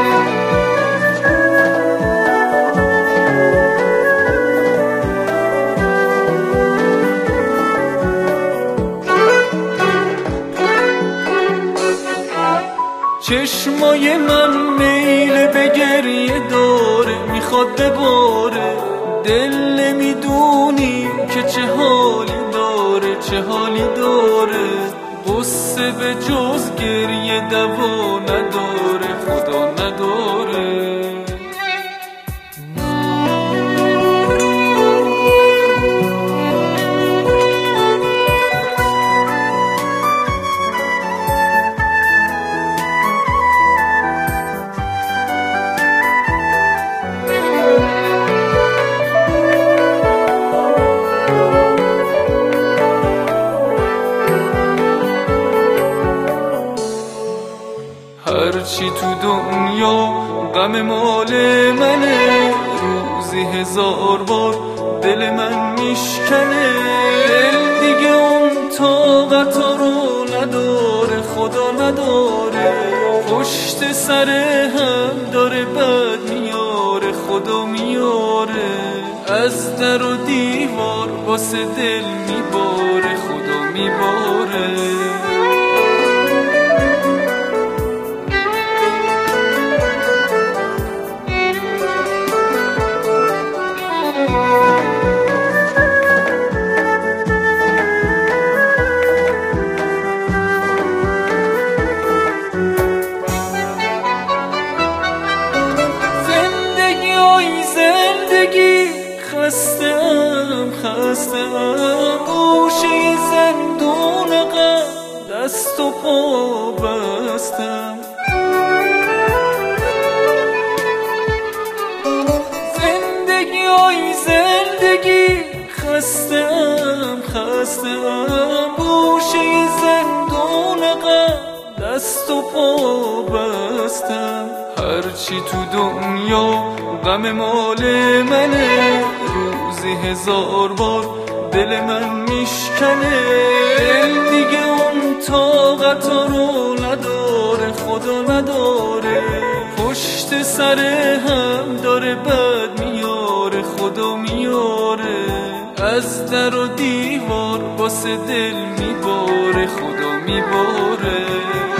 چشمای من میل به گریه داره، میخواد بباره دل، نمیدونی که چه حالی داره، چه حالی داره. قصه به جز گریه دوا نداره، خدا نداره. هرچی تو دنیا غم مال منه، روزی 1000 بار دل من میشکنه. دل دیگه اون طاقتا رو نداره، خدا نداره. پشت سر هم داره بد میاره، خدا میاره. از در و دیوار واسه دل میباره، خدا میباره. خستم گوشه زندون غم، دست و پا بستم. زندگی آی زندگی، خستم گوشه زندون غم، دست و پا بستم. هرچی تو دنیا غم مال منه، روزی 1000 بار دل من میشکنه. دل دیگه اون طاقتا رو نداره، خدا نداره. پشت سر هم داره بد میاره، خدا میاره. از در و دیوار واسه دل میباره، خدا میباره.